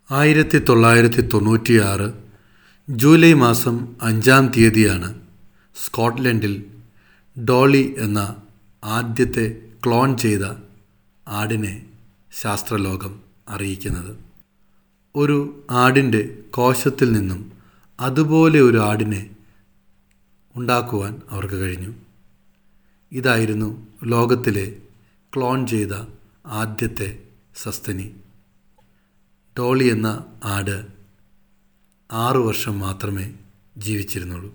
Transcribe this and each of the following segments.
1996 July മാസം 5-ാം തീയതിയാണ് സ്കോട്ട്ലൻഡിൽ ഡോളി എന്ന ആദ്യത്തെ ക്ലോൺ ചെയ്ത ആടിനെ ശാസ്ത്രലോകം അറിയിക്കുന്നത്. ഒരു ആടിൻ്റെ കോശത്തിൽ നിന്നും അതുപോലെ ഒരു ആടിനെ ഉണ്ടാക്കുവാൻ അവർക്ക് കഴിഞ്ഞു. ഇതായിരുന്നു ലോകത്തിലെ ക്ലോൺ ചെയ്ത ആദ്യത്തെ സസ്തനി. ഡോളി എന്ന ആട് 6 വർഷം മാത്രമേ ജീവിച്ചിരുന്നുള്ളൂ.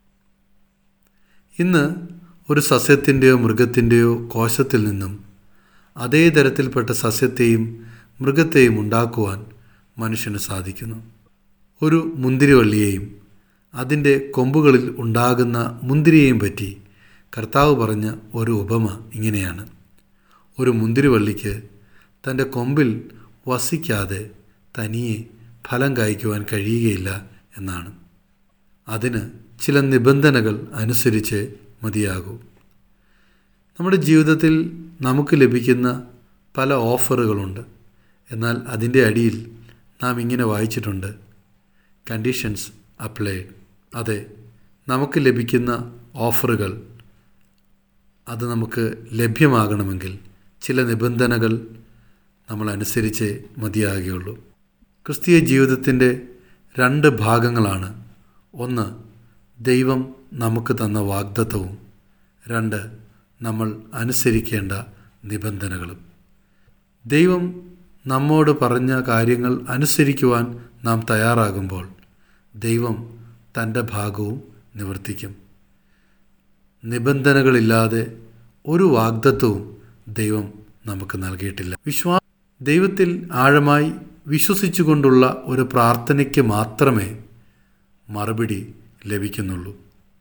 ഇന്ന് ഒരു സസ്യത്തിൻ്റെയോ മൃഗത്തിൻ്റെയോ കോശത്തിൽ നിന്നും അതേ തരത്തിൽപ്പെട്ട സസ്യത്തെയും മൃഗത്തെയും ഉണ്ടാക്കുവാൻ മനുഷ്യന് സാധിക്കുന്നു. ഒരു മുന്തിരിവള്ളിയെയും അതിൻ്റെ കൊമ്പുകളിൽ ഉണ്ടാകുന്ന മുന്തിരിയെയും പറ്റി കർത്താവ് പറഞ്ഞ ഒരു ഉപമ ഇങ്ങനെയാണ്. ഒരു മുന്തിരിവള്ളിക്ക് തൻ്റെ കൊമ്പിൽ വസിക്കാതെ തനിയെ ഫലം കായ്ക്കുവാൻ കഴിയുകയില്ല എന്നാണ്. അതിന് ചില നിബന്ധനകൾ അനുസരിച്ച് മതിയാകൂ. നമ്മുടെ ജീവിതത്തിൽ നമുക്ക് ലഭിക്കുന്ന പല ഓഫറുകളുണ്ട്. എന്നാൽ അതിൻ്റെ അടിയിൽ നാം ഇങ്ങനെ വായിച്ചിട്ടുണ്ട്, കണ്ടീഷൻസ് അപ്ലൈഡ്. അതെ, നമുക്ക് ലഭിക്കുന്ന ഓഫറുകൾ അത് നമുക്ക് ലഭ്യമാകണമെങ്കിൽ ചില നിബന്ധനകൾ നമ്മൾ അനുസരിച്ചേ മതിയാകുകയുള്ളൂ. ക്രിസ്തീയ ജീവിതത്തിൻ്റെ 2 ഭാഗങ്ങളാണ്. ഒന്ന്, ദൈവം നമുക്ക് തന്ന വാഗ്ദത്തവും. 2, നമ്മൾ അനുസരിക്കേണ്ട നിബന്ധനകളും. ദൈവം നമ്മോട് പറഞ്ഞ കാര്യങ്ങൾ അനുസരിക്കുവാൻ നാം തയ്യാറാകുമ്പോൾ ദൈവം തൻ്റെ ഭാഗവും നിവർത്തിക്കും. നിബന്ധനകളില്ലാതെ ഒരു വാഗ്ദത്തവും ദൈവം നമുക്ക് നൽകിയിട്ടില്ല. ദൈവത്തിൽ ആഴമായി വിശ്വസിച്ചുകൊണ്ടുള്ള ഒരു പ്രാർത്ഥനയ്ക്ക് മാത്രമേ മറുപടി ലഭിക്കുന്നുള്ളൂ.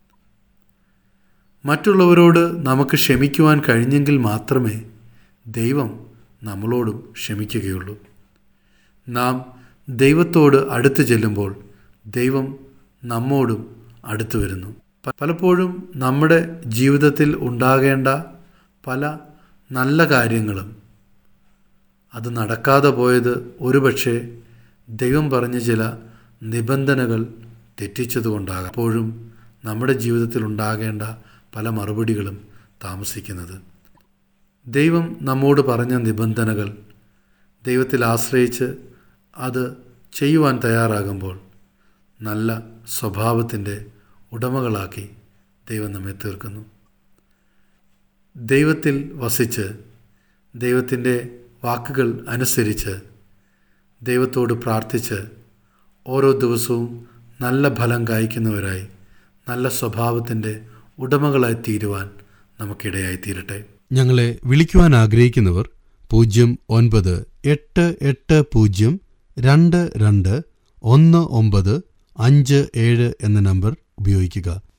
മറ്റുള്ളവരോട് നമുക്ക് ക്ഷമിക്കുവാൻ കഴിഞ്ഞെങ്കിൽ മാത്രമേ ദൈവം നമ്മളോടും ക്ഷമിക്കുകയുള്ളൂ. നാം ദൈവത്തോട് അടുത്ത് ചെല്ലുമ്പോൾ ദൈവം നമ്മോടും അടുത്തു വരുന്നു. പലപ്പോഴും നമ്മുടെ ജീവിതത്തിൽ ഉണ്ടാകേണ്ട പല നല്ല കാര്യങ്ങളും അത് നടക്കാതെ പോയത് ഒരുപക്ഷെ ദൈവം പറഞ്ഞ ചില നിബന്ധനകൾ തെറ്റിച്ചതുകൊണ്ടാകാം. അപ്പോഴും നമ്മുടെ ജീവിതത്തിൽ ഉണ്ടാകേണ്ട പല മറുപടികളും താമസിക്കുന്നത്. ദൈവം നമ്മോട് പറഞ്ഞ നിബന്ധനകൾ ദൈവത്തിൽ ആശ്രയിച്ച് അത് ചെയ്യുവാൻ തയ്യാറാകുമ്പോൾ നല്ല സ്വഭാവത്തിൻ്റെ ഉടമകളാക്കി ദൈവം നമ്മെ തീർക്കുന്നു. ദൈവത്തിൽ വസിച്ച് ദൈവത്തിൻ്റെ വാക്കുകൾ അനുസരിച്ച് ദൈവത്തോട് പ്രാർത്ഥിച്ച് ഓരോ ദിവസവും നല്ല ഫലം കായ്ക്കുന്നവരായി നല്ല സ്വഭാവത്തിൻ്റെ ഉടമകളായി തീരുവാൻ നമുക്കിടയായി തീരട്ടെ. ഞങ്ങളെ വിളിക്കുവാൻ ആഗ്രഹിക്കുന്നവർ 098802221957 എന്ന നമ്പർ ഉപയോഗിക്കുക.